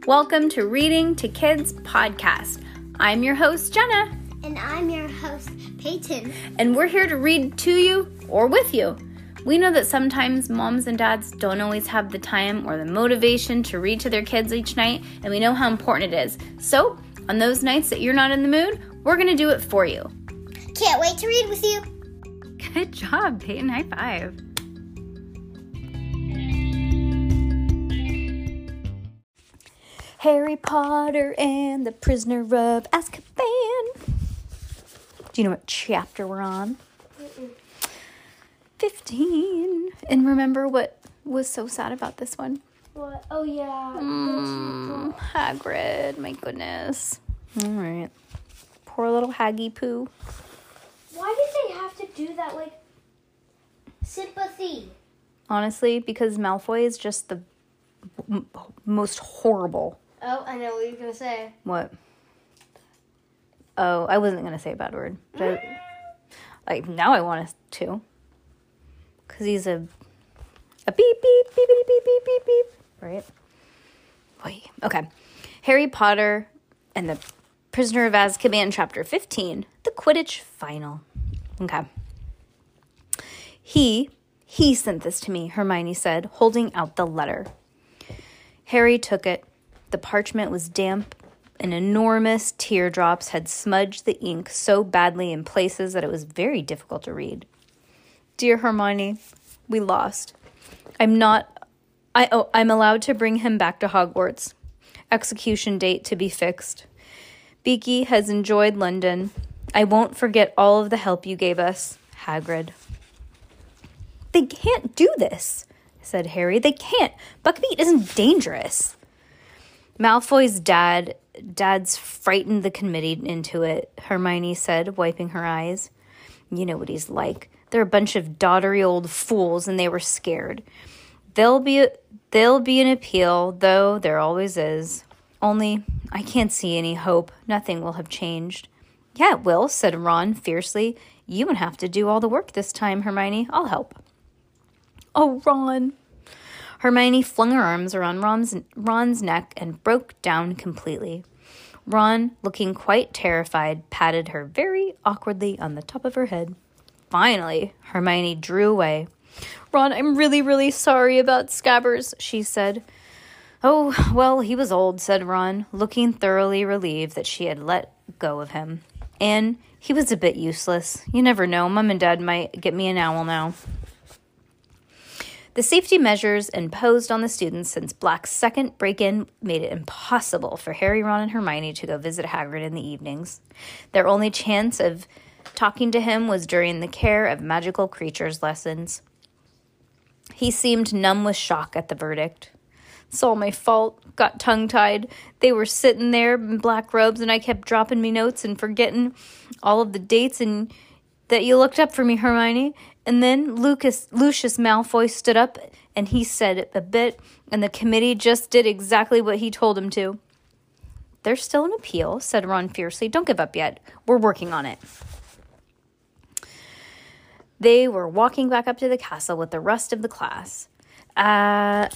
Welcome to Reading to Kids podcast. I'm your host, Jenna. And I'm your host, Peyton. And we're here to read to you or with you. We know that sometimes moms and dads don't always have the time or the motivation to read to their kids each night, and we know how important it is. So, on those nights that you're not in the mood, we're going to do it for you. Can't wait to read with you. Good job, Peyton. High five. Harry Potter and the Prisoner of Azkaban. Do you know what chapter we're on? 15. And remember what was so sad about this one? What? Oh, yeah. Hagrid. My goodness. All right. Poor little Haggy Poo. Why did they have to do that, sympathy? Honestly, because Malfoy is just the most horrible. Oh, I know what you're going to say. What? Oh, I wasn't going to say a bad word. But now I want to. Because he's a beep, beep, beep, beep, beep, beep, beep, beep. Right? Wait. Okay. Harry Potter and the Prisoner of Azkaban, chapter 15. The Quidditch Final. Okay. He sent this to me, Hermione said, holding out the letter. Harry took it. The parchment was damp, and enormous teardrops had smudged the ink so badly in places that it was very difficult to read. Dear Hermione, we lost. I'm allowed to bring him back to Hogwarts. Execution date to be fixed. Beaky has enjoyed London. I won't forget all of the help you gave us, Hagrid. They can't do this, said Harry. They can't. Buckbeak isn't dangerous. Malfoy's dad's frightened the committee into it, Hermione said, wiping her eyes. You know what he's like. They're a bunch of doddery old fools, and they were scared. There'll be an appeal, though there always is. Only, I can't see any hope. Nothing will have changed. Yeah, it will, said Ron fiercely. You won't have to do all the work this time, Hermione. I'll help. Oh, Ron. Hermione flung her arms around Ron's neck and broke down completely. Ron, looking quite terrified, patted her very awkwardly on the top of her head. Finally, Hermione drew away. Ron, I'm really, really sorry about Scabbers, she said. Oh, well, he was old, said Ron, looking thoroughly relieved that she had let go of him. And he was a bit useless. You never know. Mom and Dad might get me an owl now. The safety measures imposed on the students since Black's second break-in made it impossible for Harry, Ron, and Hermione to go visit Hagrid in the evenings. Their only chance of talking to him was during the Care of Magical Creatures lessons. He seemed numb with shock at the verdict. It's all my fault. Got tongue-tied. They were sitting there in black robes, and I kept dropping me notes and forgetting all of the dates and that you looked up for me, Hermione. And then Lucius Malfoy stood up, and he said a bit, and the committee just did exactly what he told him to. There's still an appeal, said Ron fiercely. Don't give up yet. We're working on it. They were walking back up to the castle with the rest of the class. Ahead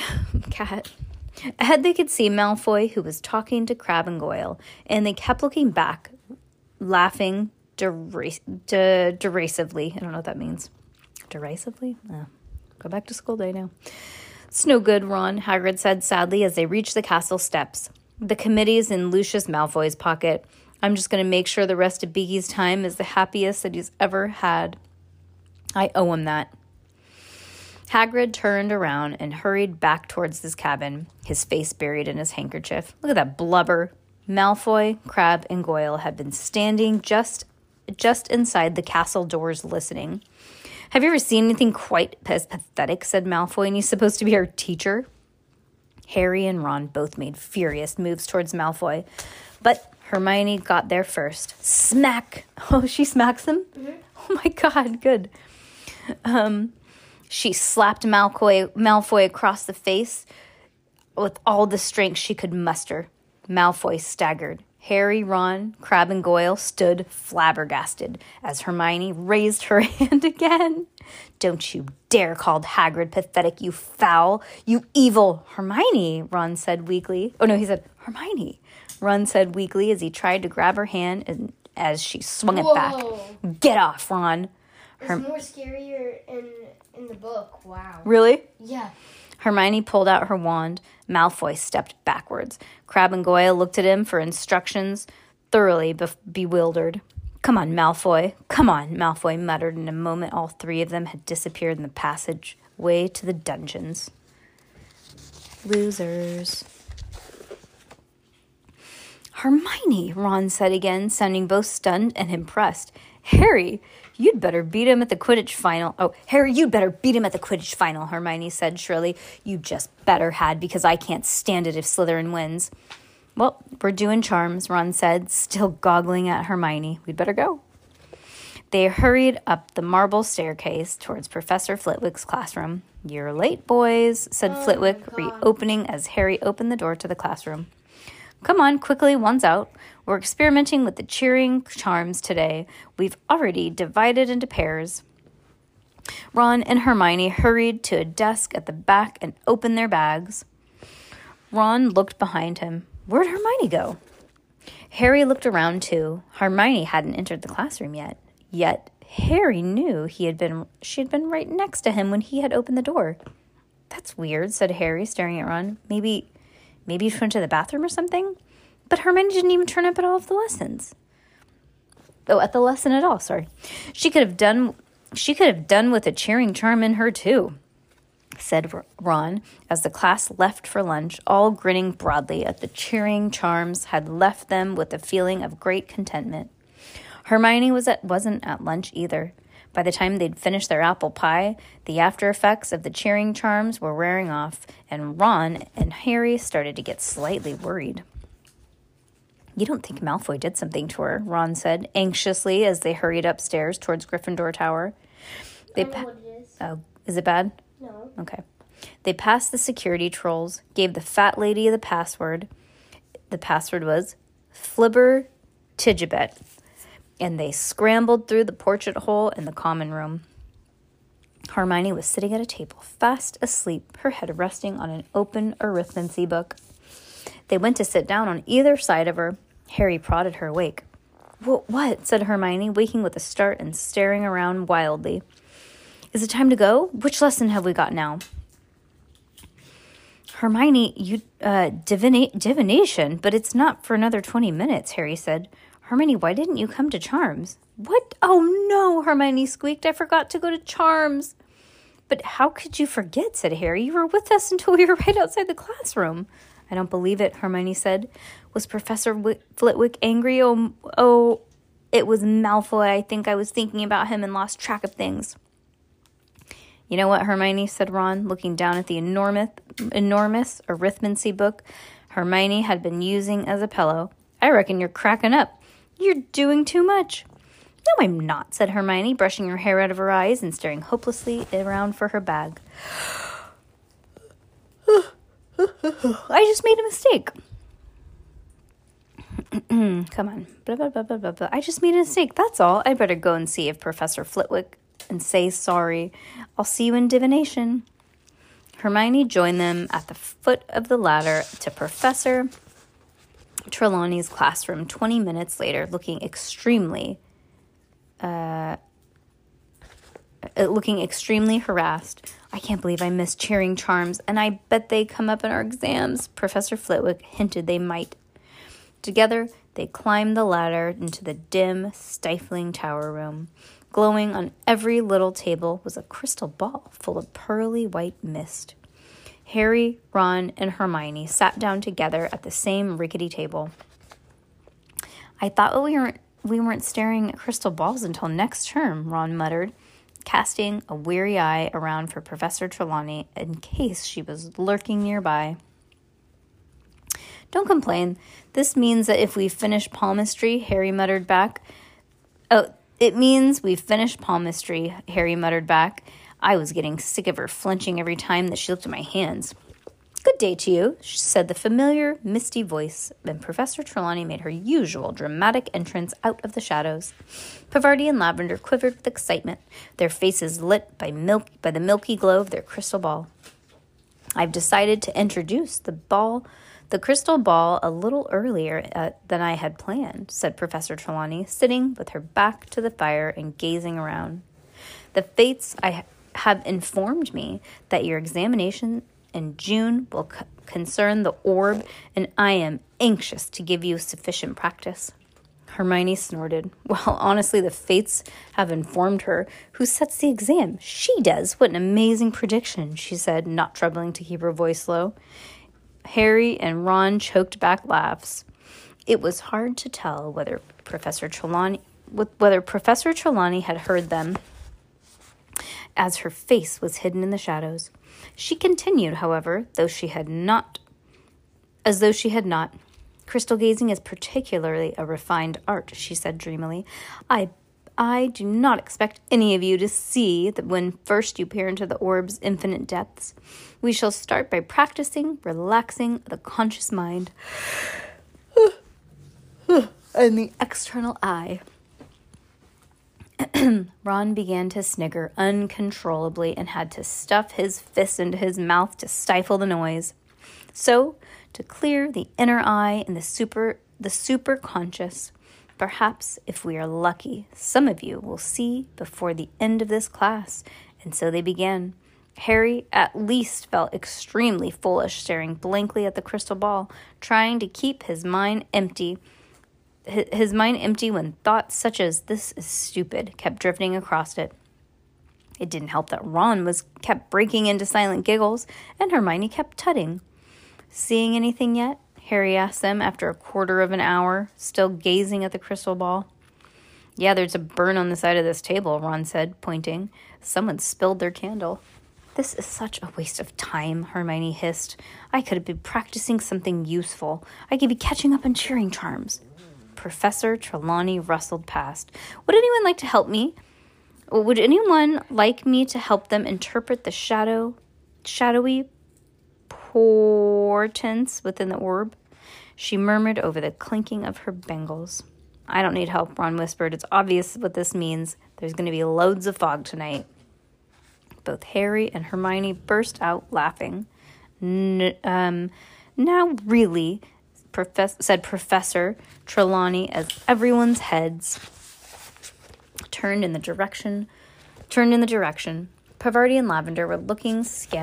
they could see Malfoy, who was talking to Crabbe and Goyle, and they kept looking back, laughing derisively. I don't know what that means. Derisively? Go back to school day now. It's no good, Ron, Hagrid said sadly as they reached the castle steps. The committee's in Lucius Malfoy's pocket. I'm just going to make sure the rest of Beaky's time is the happiest that he's ever had. I owe him that. Hagrid turned around and hurried back towards his cabin, his face buried in his handkerchief. Look at that blubber. Malfoy, Crabbe, and Goyle had been standing just inside the castle doors listening. Have you ever seen anything quite as pathetic, said Malfoy, and he's supposed to be our teacher? Harry and Ron both made furious moves towards Malfoy, but Hermione got there first. Smack! Oh, she smacks him? Mm-hmm. Oh my god, good. She slapped Malfoy across the face with all the strength she could muster. Malfoy staggered. Harry, Ron, Crabbe, and Goyle stood flabbergasted as Hermione raised her hand again. Don't you dare call Hagrid pathetic, you foul, you evil Hermione, Ron said weakly. Oh, no, he said Hermione. Ron said weakly as he tried to grab her hand and as she swung it back. Get off, Ron. It's more scarier in the book. Wow. Really? Yeah. Hermione pulled out her wand. Malfoy stepped backwards. Crabbe and Goyle looked at him for instructions, thoroughly bewildered. Come on, Malfoy. Come on, Malfoy muttered. In a moment, all three of them had disappeared in the passageway to the dungeons. Losers. Hermione, Ron said again, sounding both stunned and impressed. Harry, you'd better beat him at the Quidditch final. Oh, Harry, you'd better beat him at the Quidditch final, Hermione said shrilly. You just better had, because I can't stand it if Slytherin wins. Well, we're doing charms, Ron said, still goggling at Hermione. We'd better go. They hurried up the marble staircase towards Professor Flitwick's classroom. You're late, boys, said Flitwick, reopening as Harry opened the door to the classroom. Come on, quickly, one's out. We're experimenting with the cheering charms today. We've already divided into pairs. Ron and Hermione hurried to a desk at the back and opened their bags. Ron looked behind him. Where'd Hermione go? Harry looked around too. Hermione hadn't entered the classroom yet. Yet Harry knew she had been right next to him when he had opened the door. That's weird, said Harry, staring at Ron. Maybe she went to the bathroom or something? But Hermione didn't even turn up at all of the lessons. Oh, at the lesson at all, sorry. She could have done with a cheering charm in her too, said Ron, as the class left for lunch, all grinning broadly at the cheering charms had left them with a feeling of great contentment. Hermione wasn't at lunch either. By the time they'd finished their apple pie, the after effects of the cheering charms were wearing off, and Ron and Harry started to get slightly worried. You don't think Malfoy did something to her, Ron said, anxiously as they hurried upstairs towards Gryffindor Tower. I know what it is. Oh, is it bad? No. Okay. They passed the security trolls, gave the fat lady the password. The password was Flibber Tigibet, and they scrambled through the portrait hole in the common room. Hermione was sitting at a table, fast asleep, her head resting on an open arithmancy book. They went to sit down on either side of her. Harry prodded her awake. What? Said Hermione, waking with a start and staring around wildly. Is it time to go? Which lesson have we got now? Hermione, divination, but it's not for another 20 minutes, Harry said. Hermione, why didn't you come to Charms? What? Oh, no, Hermione squeaked. I forgot to go to Charms. But how could you forget, said Harry. You were with us until we were right outside the classroom. I don't believe it, Hermione said. Was Professor Flitwick angry? Oh, it was Malfoy. I think I was thinking about him and lost track of things. You know what, Hermione, said Ron, looking down at the enormous arithmancy book Hermione had been using as a pillow. I reckon you're cracking up. You're doing too much. No, I'm not, said Hermione, brushing her hair out of her eyes and staring hopelessly around for her bag. I just made a mistake. Come on. Blah, blah, blah, blah, blah, blah. I just made a mistake. That's all. I'd better go and see if Professor Flitwick and say sorry. I'll see you in divination. Hermione joined them at the foot of the ladder to Professor Trelawney's classroom 20 minutes later, looking extremely harassed. I can't believe I missed cheering charms, and I bet they come up in our exams, Professor Flitwick hinted they might. Together, they climbed the ladder into the dim, stifling tower room. Glowing on every little table was a crystal ball full of pearly white mist. Harry, Ron, and Hermione sat down together at the same rickety table. I thought we weren't staring at crystal balls until next term, Ron muttered, casting a weary eye around for Professor Trelawney in case she was lurking nearby. Don't complain. This means that if we finish palmistry, Harry muttered back. Oh, it means we've finished palmistry, Harry muttered back. I was getting sick of her flinching every time that she looked at my hands. Good Good day to you, said the familiar, misty voice, and Professor Trelawney made her usual dramatic entrance out of the shadows. Parvati and Lavender quivered with excitement, their faces lit by the milky glow of their crystal ball. I've decided to introduce the crystal ball a little earlier than I had planned, said Professor Trelawney, sitting with her back to the fire and gazing around. The fates have informed me that your examination in June will concern the orb, and I am anxious to give you sufficient practice. Hermione snorted. Well, honestly, the fates have informed her. Who sets the exam? She does. What an amazing prediction, she said, not troubling to keep her voice low. Harry and Ron choked back laughs. It was hard to tell whether Professor Trelawney had heard them, as her face was hidden in the shadows. She continued, however, as though she had not. Crystal gazing is particularly a refined art, she said dreamily. I do not expect any of you to see that when first you peer into the orb's infinite depths. We shall start by practicing relaxing the conscious mind and the external eye. Ron began to snigger uncontrollably and had to stuff his fist into his mouth to stifle the noise. So, to clear the inner eye and the superconscious, perhaps, if we are lucky, some of you will see before the end of this class. And so they began. Harry at least felt extremely foolish, staring blankly at the crystal ball, trying to keep his mind empty. His mind empty when thoughts such as "this is stupid" kept drifting across it. It didn't help that Ron kept breaking into silent giggles, and Hermione kept tutting. "Seeing anything yet?" Harry asked them after a quarter of an hour, still gazing at the crystal ball. "Yeah, there's a burn on the side of this table," Ron said, pointing. "Someone spilled their candle." "This is such a waste of time," Hermione hissed. "I could have been practicing something useful. I could be catching up on cheering charms." Professor Trelawney rustled past. "Would anyone like to help me? Would anyone like me to help them interpret the shadowy portents within the orb?" She murmured over the clinking of her bangles. "I don't need help," Ron whispered. "It's obvious what this means. There's going to be loads of fog tonight." Both Harry and Hermione burst out laughing. Now really, said Professor Trelawney as everyone's heads turned in the direction. Parvati and Lavender were looking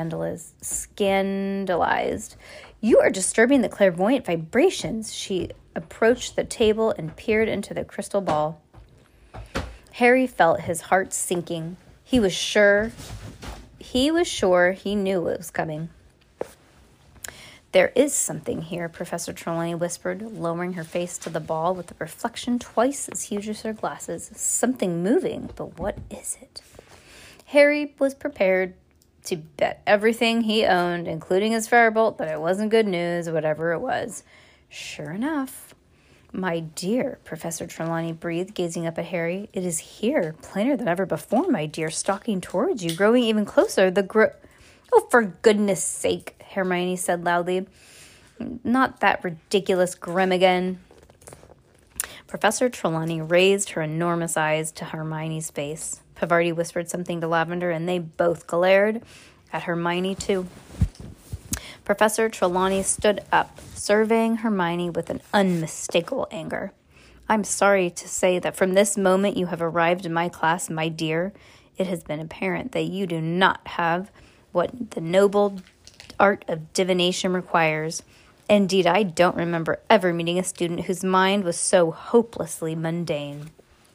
scandalized. "You are disturbing the clairvoyant vibrations." She approached the table and peered into the crystal ball. Harry felt his heart sinking. He was sure he knew what was coming. "There is something here," Professor Trelawney whispered, lowering her face to the ball with a reflection twice as huge as her glasses. "Something moving, but what is it?" Harry was prepared to bet everything he owned, including his firebolt, that it wasn't good news, whatever it was. Sure enough. "My dear," Professor Trelawney breathed, gazing up at Harry. "It is here, plainer than ever before, my dear, stalking towards you, growing even closer. Oh, for goodness sake," Hermione said loudly. "Not that ridiculous grim again." Professor Trelawney raised her enormous eyes to Hermione's face. Parvati whispered something to Lavender, and they both glared at Hermione too. Professor Trelawney stood up, surveying Hermione with an unmistakable anger. "I'm sorry to say that from this moment you have arrived in my class, my dear, it has been apparent that you do not have what the noble art of divination requires. Indeed, I don't remember ever meeting a student whose mind was so hopelessly mundane."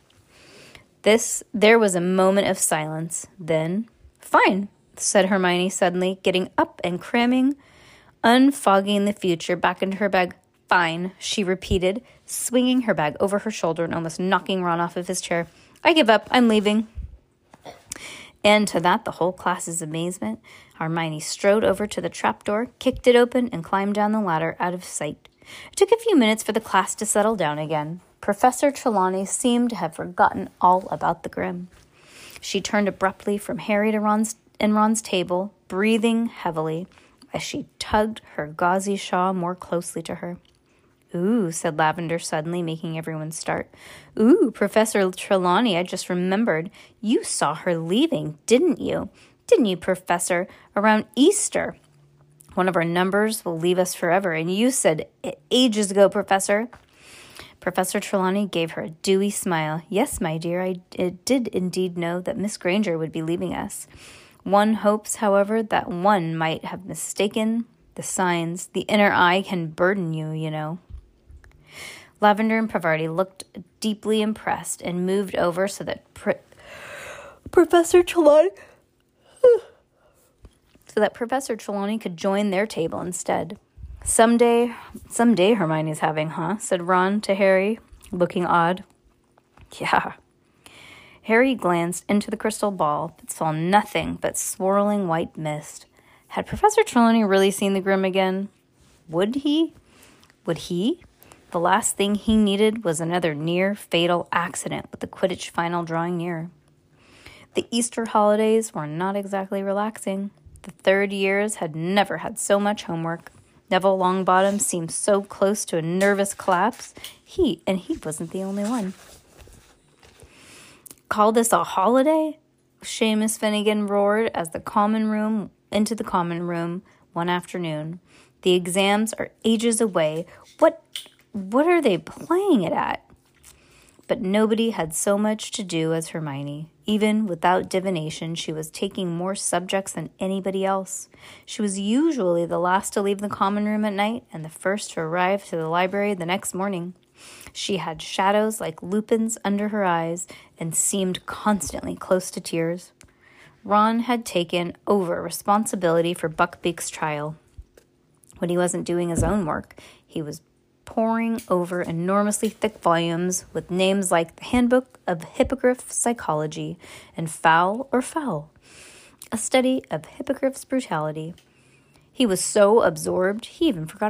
There was a moment of silence. Then, "Fine," said Hermione suddenly, getting up and cramming, unfogging the future back into her bag. "Fine," she repeated, swinging her bag over her shoulder and almost knocking Ron off of his chair. "I give up. I'm leaving." And to that, the whole class's amazement, Hermione strode over to the trapdoor, kicked it open, and climbed down the ladder out of sight. It took a few minutes for the class to settle down again. Professor Trelawney seemed to have forgotten all about the Grim. She turned abruptly from Harry to Ron's table, breathing heavily. as she tugged her gauzy shawl more closely to her. "Ooh," said Lavender, suddenly making everyone start. "Ooh, Professor Trelawney, I just remembered. You saw her leaving, didn't you? Didn't you, Professor? Around Easter. One of our numbers will leave us forever, and you said ages ago, Professor." Professor Trelawney gave her a dewy smile. "Yes, my dear, I did indeed know that Miss Granger would be leaving us. One hopes, however, that one might have mistaken the signs. The inner eye can burden you, you know." Lavender and Parvati looked deeply impressed and moved over so that Professor Trelawney could join their table instead. Someday Hermione's having, huh?" said Ron to Harry, looking odd. "Yeah." Harry glanced into the crystal ball, but saw nothing but swirling white mist. Had Professor Trelawney really seen the Grim again? Would he? The last thing he needed was another near-fatal accident with the Quidditch final drawing near. The Easter holidays were not exactly relaxing. The third years had never had so much homework. Neville Longbottom seemed so close to a nervous collapse. He wasn't the only one. "Call this a holiday?" Seamus Finnegan roared into the common room one afternoon. "The exams are ages away. What are they playing it at?" But nobody had so much to do as Hermione. Even without divination, she was taking more subjects than anybody else. She was usually the last to leave the common room at night and the first to arrive to the library the next morning. She had shadows like lupins under her eyes and seemed constantly close to tears. Ron had taken over responsibility for Buckbeak's trial. When he wasn't doing his own work, he was poring over enormously thick volumes with names like the Handbook of Hippogriff Psychology and Foul or Foul, a study of Hippogriff's brutality. He was so absorbed, he even forgot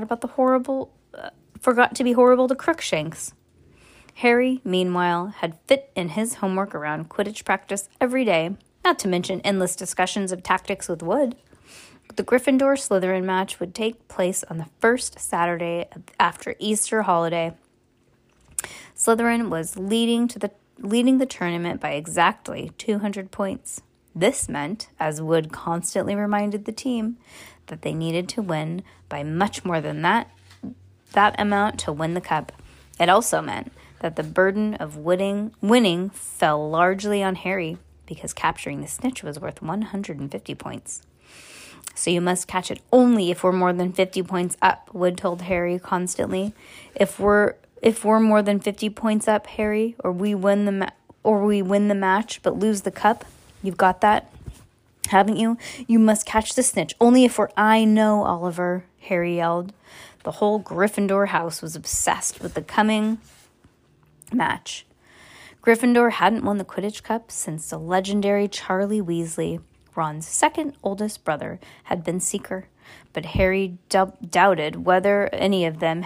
to be horrible to Crookshanks. Harry, meanwhile, had fit in his homework around Quidditch practice every day, not to mention endless discussions of tactics with Wood. The Gryffindor-Slytherin match would take place on the first Saturday after Easter holiday. Slytherin was leading the tournament by exactly 200 points. This meant, as Wood constantly reminded the team, that they needed to win by much more than that amount to win the cup. It also meant that the burden of winning fell largely on Harry, because capturing the snitch was worth 150 points. "So you must catch it only if we're more than 50 points up," Wood told Harry constantly. If we're more than 50 points up, Harry, or we win the match but lose the cup. You've got that, haven't you? You must catch the snitch only if I know, Oliver," Harry yelled. The whole Gryffindor house was obsessed with the coming match. Gryffindor hadn't won the Quidditch Cup since the legendary Charlie Weasley, Ron's second oldest brother, had been Seeker, but Harry doubted whether any of them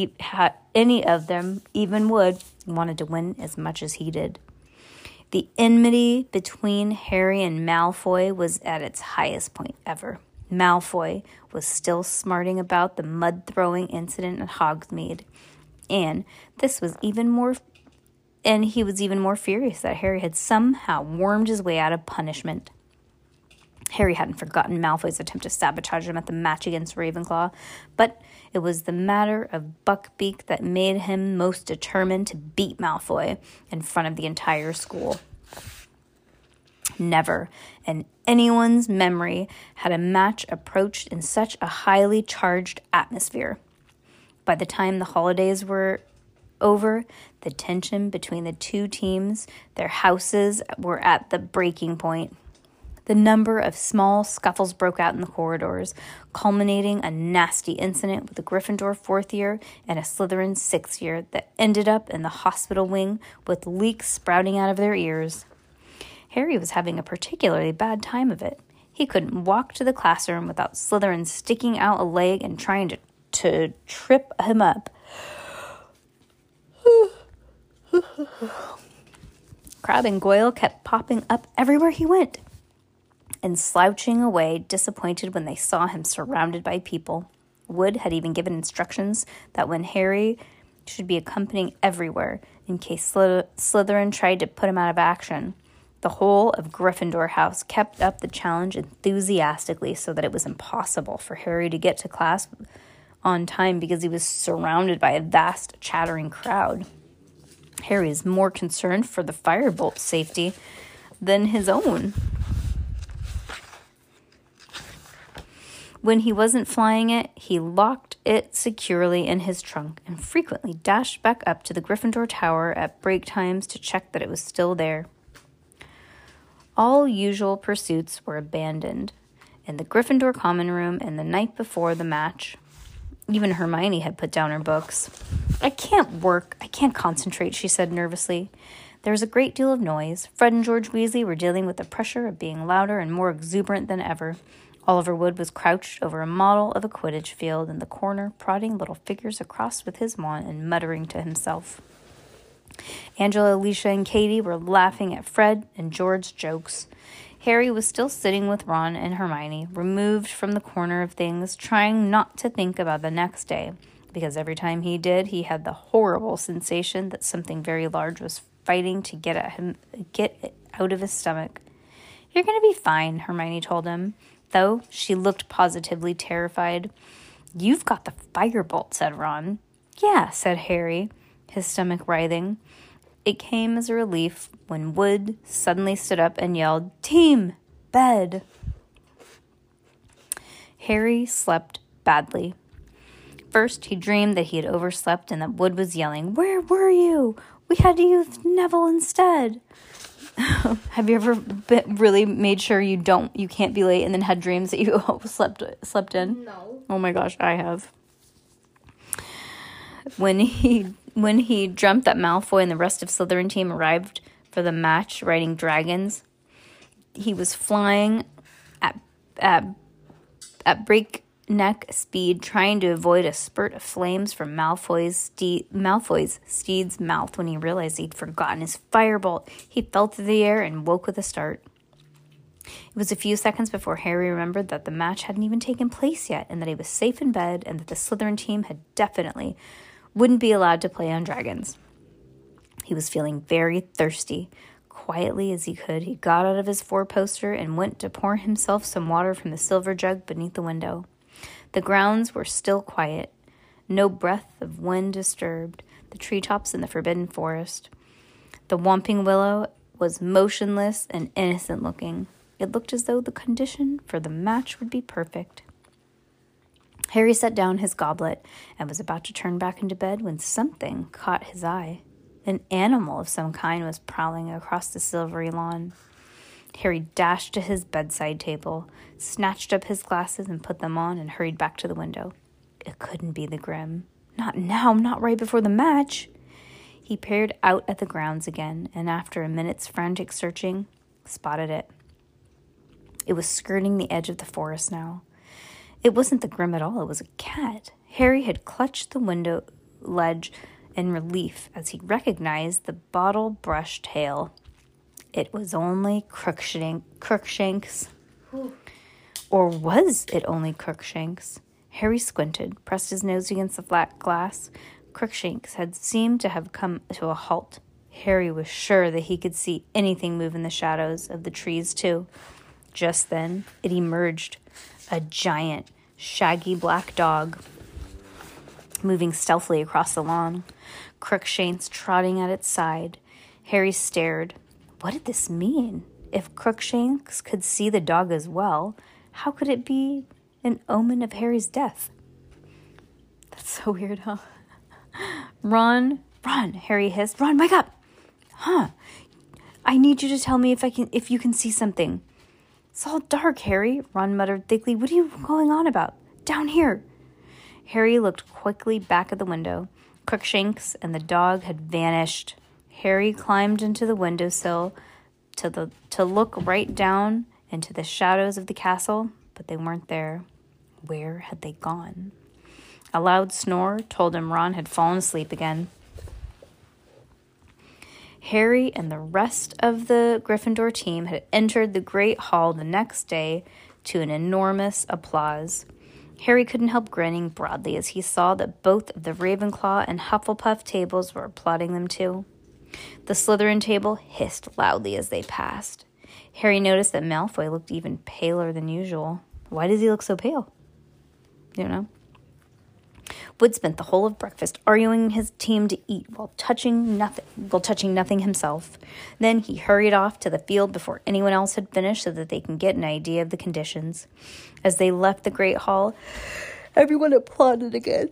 even wanted to win as much as he did. The enmity between Harry and Malfoy was at its highest point ever. Malfoy was still smarting about the mud-throwing incident at Hogsmeade, and he was even more furious that Harry had somehow wormed his way out of punishment. Harry hadn't forgotten Malfoy's attempt to sabotage him at the match against Ravenclaw, but it was the matter of Buckbeak that made him most determined to beat Malfoy in front of the entire school. Never, in anyone's memory, had a match approached in such a highly charged atmosphere. By the time the holidays were over, the tension between the two teams, their houses, were at the breaking point. The number of small scuffles broke out in the corridors, culminating a nasty incident with a Gryffindor 4th year and a Slytherin 6th year that ended up in the hospital wing with leaks sprouting out of their ears. Harry was having a particularly bad time of it. He couldn't walk to the classroom without Slytherin sticking out a leg and trying to trip him up. Crabbe and Goyle kept popping up everywhere he went. and slouching away, disappointed when they saw him surrounded by people. Wood had even given instructions that when Harry should be accompanying everywhere in case Slytherin tried to put him out of action. The whole of Gryffindor House kept up the challenge enthusiastically so that it was impossible for Harry to get to class on time because he was surrounded by a vast chattering crowd. Harry is more concerned for the firebolt's safety than his own. When he wasn't flying it, he locked it securely in his trunk and frequently dashed back up to the Gryffindor Tower at break times to check that it was still there. All usual pursuits were abandoned in the Gryffindor common room and the night before the match. Even Hermione had put down her books. I can't concentrate, she said nervously. There was a great deal of noise. Fred and George Weasley were dealing with the pressure of being louder and more exuberant than ever. Oliver Wood was crouched over a model of a Quidditch field in the corner, prodding little figures across with his wand and muttering to himself. Angela, Alicia, and Katie were laughing at Fred and George's jokes. Harry was still sitting with Ron and Hermione, removed from the corner of things, trying not to think about the next day, because every time he did, he had the horrible sensation that something very large was fighting to get it out of his stomach. You're going to be fine, Hermione told him, though she looked positively terrified. You've got the firebolt, said Ron. Yeah, said Harry, his stomach writhing. It came as a relief when Wood suddenly stood up and yelled, Team, bed. Harry slept badly. First, he dreamed that he had overslept and that Wood was yelling, Where were you? We had to use Neville instead. Have you ever really made sure you can't be late and then had dreams that you slept in? No. Oh my gosh, I have. When he dreamt that Malfoy and the rest of Slytherin team arrived for the match riding dragons, he was flying at breakneck speed, trying to avoid a spurt of flames from Malfoy's steed's mouth. When he realized he'd forgotten his firebolt, he fell through the air and woke with a start. It was a few seconds before Harry remembered that the match hadn't even taken place yet, and that he was safe in bed, and that the Slytherin team had definitely wouldn't be allowed to play on dragons. He was feeling very thirsty. Quietly as he could, he got out of his four-poster and went to pour himself some water from the silver jug beneath the window. The grounds were still quiet. No breath of wind disturbed the treetops in the Forbidden Forest. The Whomping Willow was motionless and innocent-looking. It looked as though the condition for the match would be perfect. Harry set down his goblet and was about to turn back into bed when something caught his eye. An animal of some kind was prowling across the silvery lawn. Harry dashed to his bedside table, snatched up his glasses and put them on, and hurried back to the window. It couldn't be the Grim. Not now, not right before the match. He peered out at the grounds again, and after a minute's frantic searching, spotted it. It was skirting the edge of the forest now. It wasn't the Grim at all, it was a cat. Harry had clutched the window ledge in relief as he recognized the bottle-brush tail. It was only Crookshanks. Or was it only Crookshanks? Harry squinted, pressed his nose against the flat glass. Crookshanks had seemed to have come to a halt. Harry was sure that he could see anything move in the shadows of the trees, too. Just then, it emerged, a giant, shaggy black dog, moving stealthily across the lawn, Crookshanks trotting at its side. Harry stared. What did this mean? If Crookshanks could see the dog as well, how could it be an omen of Harry's death? That's so weird, huh? Ron, Harry hissed. Ron, wake up! Huh? I need you to tell me if you can see something. It's all dark, Harry, Ron muttered thickly. What are you going on about? Down here. Harry looked quickly back at the window. Crookshanks and the dog had vanished. Harry climbed into the windowsill to look right down into the shadows of the castle, but they weren't there. Where had they gone? A loud snore told him Ron had fallen asleep again. Harry and the rest of the Gryffindor team had entered the Great Hall the next day to an enormous applause. Harry couldn't help grinning broadly as he saw that both of the Ravenclaw and Hufflepuff tables were applauding them too. The Slytherin table hissed loudly as they passed. Harry noticed that Malfoy looked even paler than usual. Why does he look so pale? You know? Wood spent the whole of breakfast arguing his team to eat while touching nothing himself. Then he hurried off to the field before anyone else had finished so that they can get an idea of the conditions. As they left the Great Hall, everyone applauded again.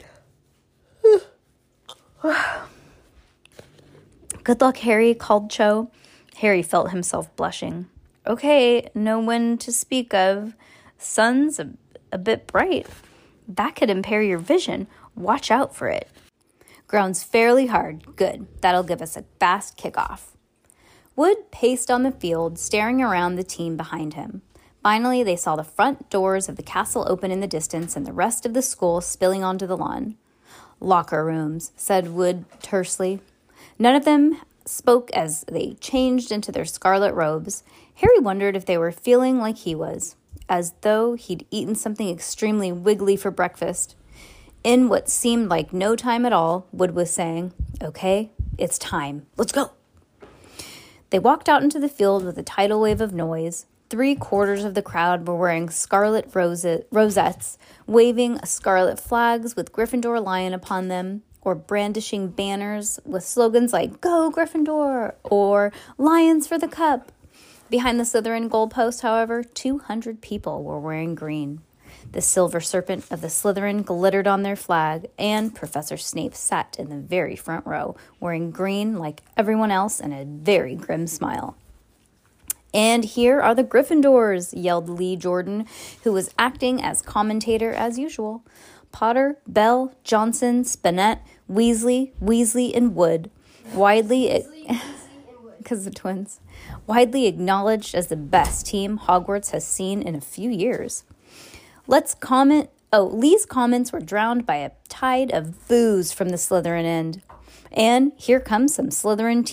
Good luck, Harry, called Cho. Harry felt himself blushing. Okay, no one to speak of. Sun's a bit bright. That could impair your vision. Watch out for it. Ground's fairly hard. Good. That'll give us a fast kickoff. Wood paced on the field, staring around the team behind him. Finally, they saw the front doors of the castle open in the distance and the rest of the school spilling onto the lawn. Locker rooms, said Wood tersely. None of them spoke as they changed into their scarlet robes. Harry wondered if they were feeling like he was, as though he'd eaten something extremely wiggly for breakfast. In what seemed like no time at all, Wood was saying, "Okay, it's time. Let's go." They walked out into the field with a tidal wave of noise. 3/4 of the crowd were wearing scarlet rosettes, waving scarlet flags with Gryffindor lion upon them, or brandishing banners with slogans like "Go Gryffindor" or "Lions for the Cup." Behind the Slytherin goalpost, however, 200 people were wearing green. The silver serpent of the Slytherin glittered on their flag, and Professor Snape sat in the very front row, wearing green like everyone else and a very grim smile. "And here are the Gryffindors," yelled Lee Jordan, who was acting as commentator as usual. Potter, Bell, Johnson, Spinnet, Weasley, and Wood, because the twins, widely acknowledged as the best team Hogwarts has seen in a few years. Lee's comments were drowned by a tide of boos from the Slytherin end. And here comes the Slytherin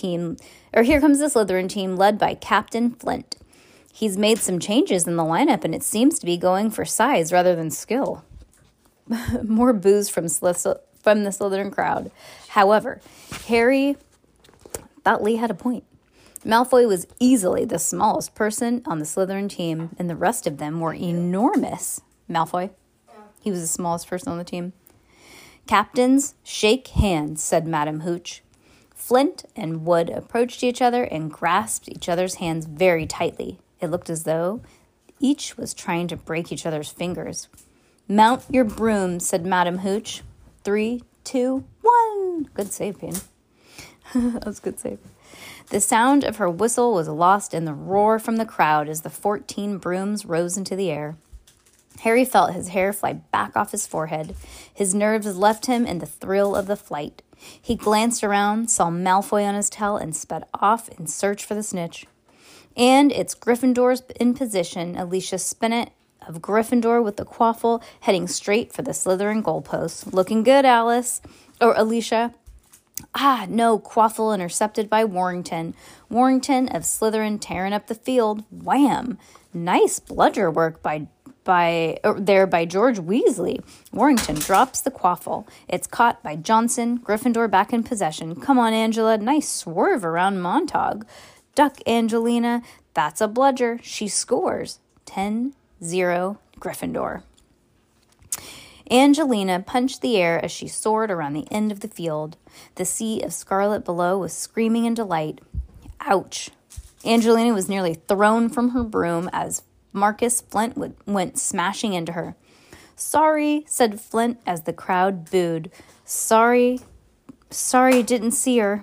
team led by Captain Flint. He's made some changes in the lineup and it seems to be going for size rather than skill. More boos from the Slytherin crowd. However, Harry thought Lee had a point. Malfoy was easily the smallest person on the Slytherin team, and the rest of them were enormous. Malfoy? He was the smallest person on the team. "Captains, shake hands," said Madam Hooch. Flint and Wood approached each other and grasped each other's hands very tightly. It looked as though each was trying to break each other's fingers. "Mount your broom," said Madam Hooch. 3, 2, 1. Good save, Payne. That was a good save. The sound of her whistle was lost in the roar from the crowd as the 14 brooms rose into the air. Harry felt his hair fly back off his forehead. His nerves left him in the thrill of the flight. He glanced around, saw Malfoy on his tail, and sped off in search for the snitch. "And it's Gryffindor's in position," Alicia Spinnet of Gryffindor with the quaffle heading straight for the Slytherin goalpost. "Looking good, Alice." Or Alicia. No, quaffle intercepted by Warrington. Warrington of Slytherin tearing up the field. Wham! Nice bludger work by George Weasley. Warrington drops the quaffle. It's caught by Johnson. Gryffindor back in possession. Come on, Angela. Nice swerve around Montague. Duck, Angelina. That's a bludger. She scores. 10-0 Gryffindor. Angelina punched the air as she soared around the end of the field. The sea of scarlet below was screaming in delight. Ouch! Angelina was nearly thrown from her broom as Marcus Flint went smashing into her. "Sorry," said Flint as the crowd booed. Sorry, didn't see her."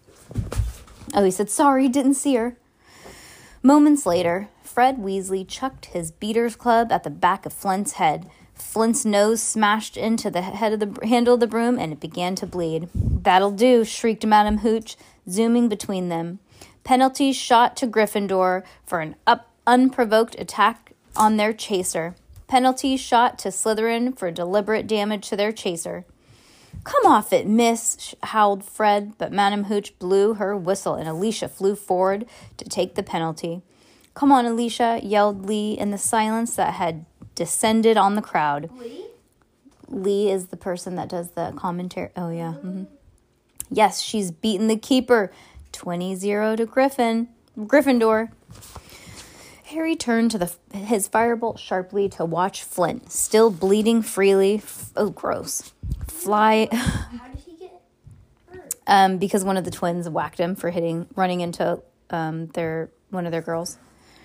Oh, he said, "Sorry, didn't see her." Moments later, Fred Weasley chucked his beater's club at the back of Flint's head. Flint's nose smashed into the handle of the broom, and it began to bleed. "That'll do," shrieked Madam Hooch, zooming between them. "Penalty shot to Gryffindor for an unprovoked attack on their chaser. Penalty shot to Slytherin for deliberate damage to their chaser." "Come off it, miss," howled Fred, but Madam Hooch blew her whistle and Alicia flew forward to take the penalty. "Come on, Alicia," yelled Lee in the silence that had descended on the crowd. Lee is the person that does the commentary. Oh, yeah. Mm-hmm. "Yes, she's beaten the keeper. 20-0 to Gryffindor." Harry turned to his firebolt sharply to watch Flint, still bleeding freely. Oh, gross. How did he get hurt? Because one of the twins whacked him for running into one of their girls.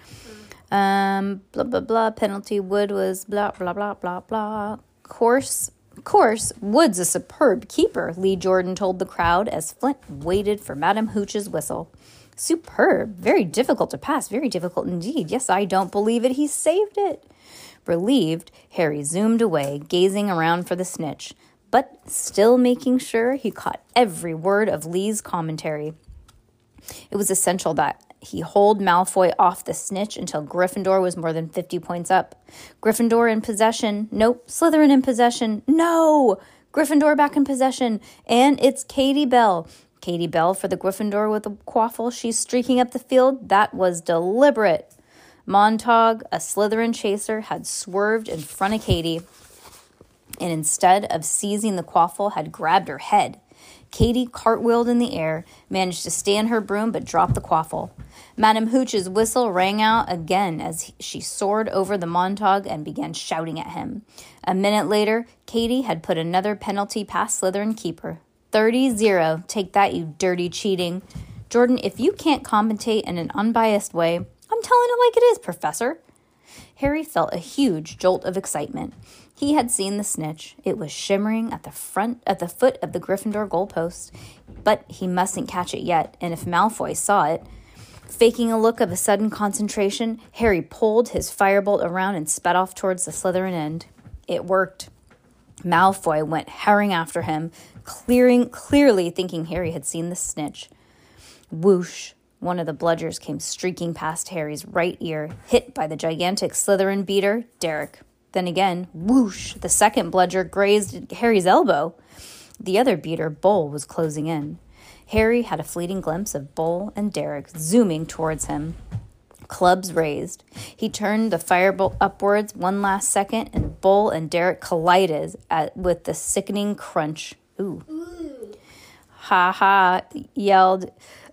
Blah, blah, blah. Penalty. Wood was blah, blah, blah, blah, blah. Course, Wood's a superb keeper, Lee Jordan told the crowd as Flint waited for Madam Hooch's whistle. "Superb. Very difficult to pass. Very difficult indeed. Yes, I don't believe it. He saved it." Relieved, Harry zoomed away, gazing around for the snitch, but still making sure he caught every word of Lee's commentary. It was essential that he hold Malfoy off the snitch until Gryffindor was more than 50 points up. Gryffindor in possession. Nope. Slytherin in possession. No! Gryffindor back in possession. And it's Katie Bell. Katie Bell for the Gryffindor with a quaffle. She's streaking up the field. That was deliberate. Montag, a Slytherin chaser, had swerved in front of Katie, and instead of seizing the quaffle, had grabbed her head. Katie cartwheeled in the air, managed to stand her broom, but dropped the quaffle. Madam Hooch's whistle rang out again as she soared over the Montag and began shouting at him. A minute later, Katie had put another penalty past Slytherin keeper. 30-0. Take that, you dirty cheating. Jordan, if you can't commentate in an unbiased way, I'm telling it like it is, Professor. Harry felt a huge jolt of excitement. He had seen the snitch. It was shimmering at the foot of the Gryffindor goalpost, but he mustn't catch it yet, and if Malfoy saw it... Faking a look of a sudden concentration, Harry pulled his firebolt around and sped off towards the Slytherin end. It worked. Malfoy went herring after him, clearly thinking Harry had seen the snitch. Whoosh! One of the bludgers came streaking past Harry's right ear, hit by the gigantic Slytherin beater, Derek. Then again, whoosh! The second bludger grazed Harry's elbow. The other beater, Bull, was closing in. Harry had a fleeting glimpse of Bull and Derek zooming towards him. Clubs raised. He turned the firebolt upwards one last second, and Bull and Derek collided with the sickening crunch. Ooh. Ha ha, yelled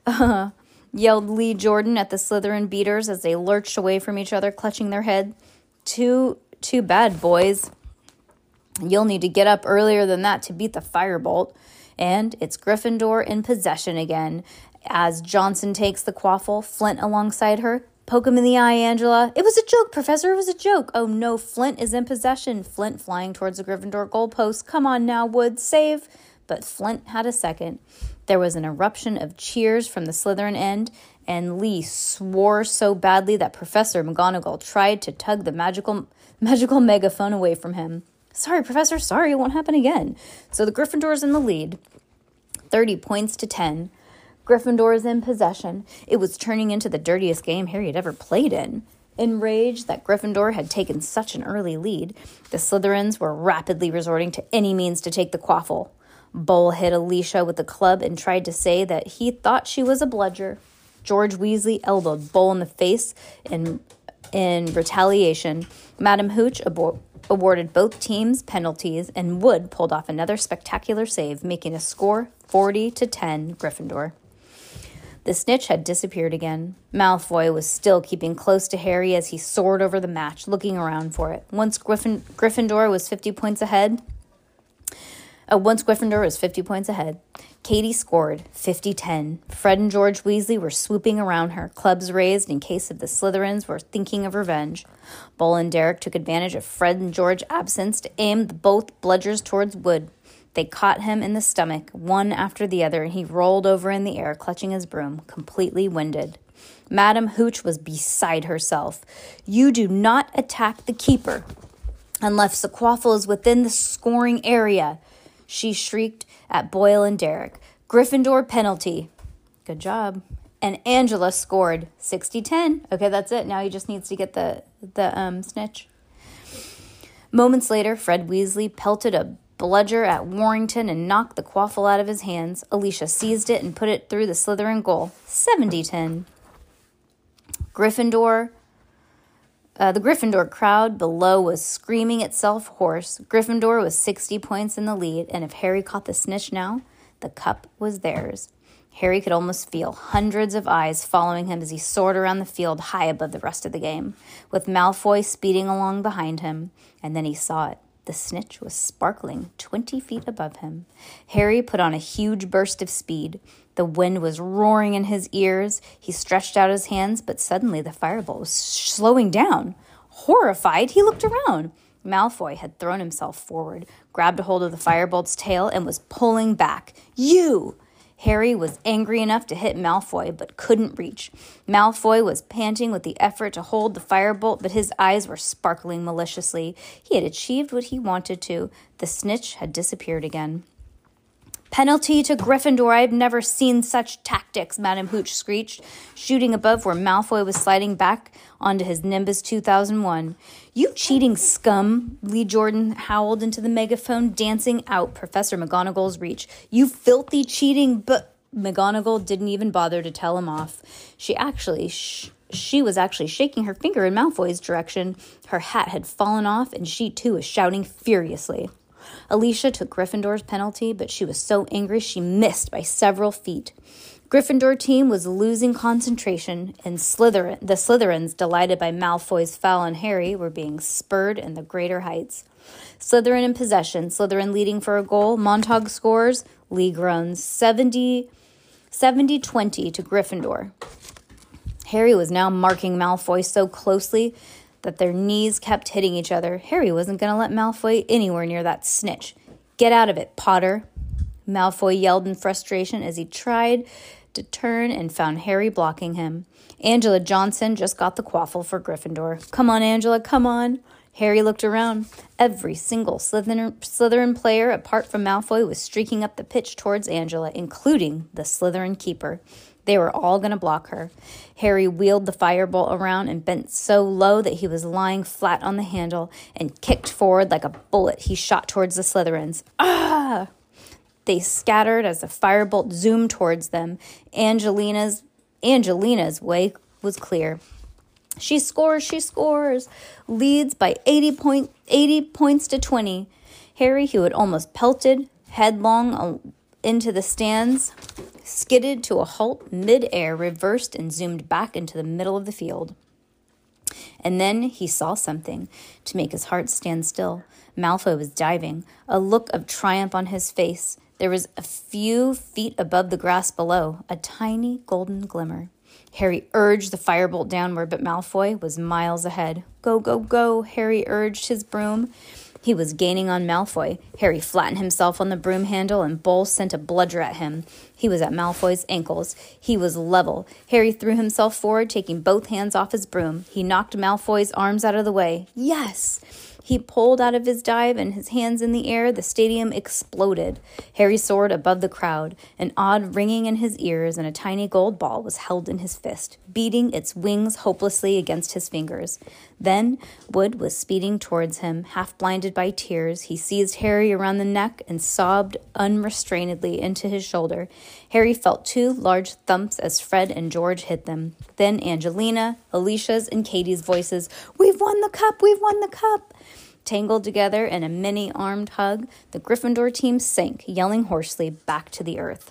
Lee Jordan at the Slytherin beaters as they lurched away from each other, clutching their head. Too bad, boys. You'll need to get up earlier than that to beat the firebolt. And it's Gryffindor in possession again. As Johnson takes the quaffle, Flint alongside her. Poke him in the eye, Angela. It was a joke, Professor. It was a joke. Oh, no, Flint is in possession. Flint flying towards the Gryffindor goalpost. Come on now, Wood, save. But Flint had a second. There was an eruption of cheers from the Slytherin end, and Lee swore so badly that Professor McGonagall tried to tug the magical megaphone away from him. Sorry, Professor, sorry, it won't happen again. So the Gryffindor's in the lead, 30 points to 10. Gryffindor is in possession. It was turning into the dirtiest game Harry had ever played in. Enraged that Gryffindor had taken such an early lead, the Slytherins were rapidly resorting to any means to take the quaffle. Bull hit Alicia with the club and tried to say that he thought she was a bludger. George Weasley elbowed Bull in the face in retaliation. Madam Hooch awarded both teams penalties, and Wood pulled off another spectacular save, making a score 40-10 Gryffindor. The snitch had disappeared again. Malfoy was still keeping close to Harry as he soared over the match, looking around for it. Once Gryffindor was 50 points ahead, Katie scored 50-10. Fred and George Weasley were swooping around her, clubs raised in case of the Slytherins were thinking of revenge. Bull and Derek took advantage of Fred and George's absence to aim both bludgers towards Wood. They caught him in the stomach, one after the other, and he rolled over in the air, clutching his broom, completely winded. Madam Hooch was beside herself. You do not attack the keeper unless the quaffle is within the scoring area, she shrieked at Boyle and Derek. Gryffindor penalty. Good job. And Angela scored 60-10. Okay, that's it. Now he just needs to get the snitch. Moments later, Fred Weasley pelted a bludger at Warrington and knocked the quaffle out of his hands. Alicia seized it and put it through the Slytherin goal. 70-10. Gryffindor. The Gryffindor crowd below was screaming itself hoarse. Gryffindor was 60 points in the lead, and if Harry caught the snitch now, the cup was theirs. Harry could almost feel hundreds of eyes following him as he soared around the field high above the rest of the game, with Malfoy speeding along behind him. And then he saw it. The snitch was sparkling 20 feet above him. Harry put on a huge burst of speed. The wind was roaring in his ears. He stretched out his hands, but suddenly the firebolt was slowing down. Horrified, he looked around. Malfoy had thrown himself forward, grabbed a hold of the firebolt's tail, and was pulling back. You! Harry was angry enough to hit Malfoy, but couldn't reach. Malfoy was panting with the effort to hold the firebolt, but his eyes were sparkling maliciously. He had achieved what he wanted to. The snitch had disappeared again. Penalty to Gryffindor. I've never seen such tactics, Madam Hooch screeched, shooting above where Malfoy was sliding back onto his Nimbus 2001. You cheating scum, Lee Jordan howled into the megaphone, dancing out Professor McGonagall's reach. You filthy cheating, but McGonagall didn't even bother to tell him off. She was actually shaking her finger in Malfoy's direction. Her hat had fallen off, and she too was shouting furiously. Alicia took Gryffindor's penalty, but she was so angry she missed by several feet. Gryffindor team was losing concentration, and the Slytherins, delighted by Malfoy's foul on Harry, were being spurred in the greater heights. Slytherin in possession, Slytherin leading for a goal. Montague scores, Lee groans, 70-20 to Gryffindor. Harry was now marking Malfoy so closely that their knees kept hitting each other. Harry wasn't going to let Malfoy anywhere near that snitch. Get out of it, Potter, Malfoy yelled in frustration as he tried to turn and found Harry blocking him. Angela Johnson just got the quaffle for Gryffindor. Come on, Angela, come on. Harry looked around. Every single Slytherin player, apart from Malfoy, was streaking up the pitch towards Angela, including the Slytherin keeper. They were all going to block her. Harry wheeled the firebolt around and bent so low that he was lying flat on the handle and kicked forward like a bullet. He shot towards the Slytherins. Ah! They scattered as the firebolt zoomed towards them. Angelina's way was clear. She scores, leads by 80 points to 20. Harry, who had almost pelted headlong into the stands, skidded to a halt mid-air, reversed, and zoomed back into the middle of the field. And then he saw something to make his heart stand still. Malfoy was diving, a look of triumph on his face. There was a few feet above the grass below, a tiny golden glimmer. Harry urged the firebolt downward, but Malfoy was miles ahead. Go, go, go, Harry urged his broom. He was gaining on Malfoy. Harry flattened himself on the broom handle, and Bull sent a bludger at him. He was at Malfoy's ankles. He was level. Harry threw himself forward, taking both hands off his broom. He knocked Malfoy's arms out of the way. Yes! He pulled out of his dive, and his hands in the air, the stadium exploded. Harry soared above the crowd, an odd ringing in his ears, and a tiny gold ball was held in his fist, beating its wings hopelessly against his fingers. Then Wood was speeding towards him, half blinded by tears. He seized Harry around the neck and sobbed unrestrainedly into his shoulder. Harry felt two large thumps as Fred and George hit them. Then Angelina, Alicia's, and Katie's voices, "We've won the cup! We've won the cup!" Tangled together in a mini-armed hug, the Gryffindor team sank, yelling hoarsely, back to earth.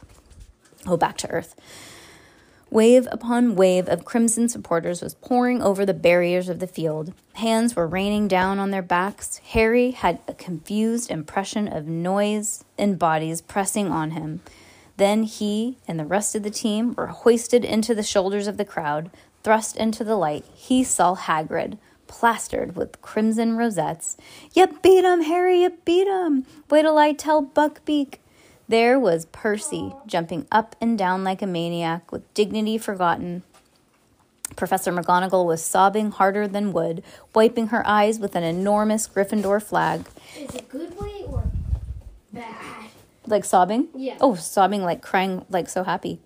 Wave upon wave of Crimson supporters was pouring over the barriers of the field. Hands were raining down on their backs. Harry had a confused impression of noise and bodies pressing on him. Then he and the rest of the team were hoisted into the shoulders of the crowd, thrust into the light. He saw Hagrid, plastered with crimson rosettes. "You beat him, Harry, you beat him! Wait till I tell Buckbeak." There was Percy, jumping up and down like a maniac, with dignity forgotten. Professor McGonagall was sobbing harder than wood, wiping her eyes with an enormous Gryffindor flag. Is it good way or bad? Like sobbing? Yeah. Oh, sobbing, like crying, like so happy.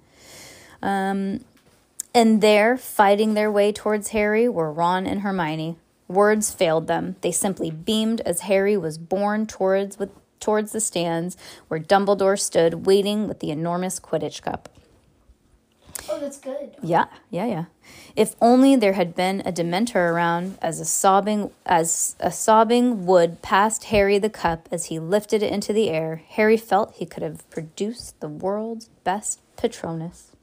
And there, fighting their way towards Harry, were Ron and Hermione. Words failed them. They simply beamed as Harry was borne towards towards the stands where Dumbledore stood waiting with the enormous Quidditch cup. Oh, that's good. Yeah. If only there had been a Dementor around, as a sobbing wood passed Harry the cup as he lifted it into the air. Harry felt he could have produced the world's best Patronus.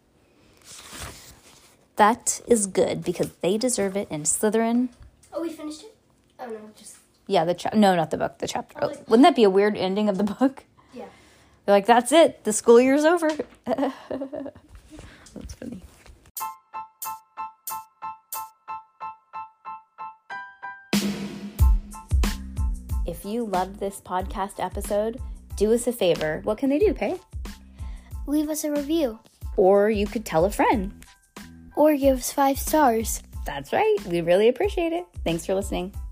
That is good because they deserve it in Slytherin. Oh, we finished it? Oh, no, just... Yeah, no, not the book, the chapter. Wouldn't that be a weird ending of the book? Yeah. They're like, that's it. The school year's over. That's funny. If you loved this podcast episode, do us a favor. What can they do, Pay? Leave us a review. Or you could tell a friend. Or give us 5 stars. That's right. We really appreciate it. Thanks for listening.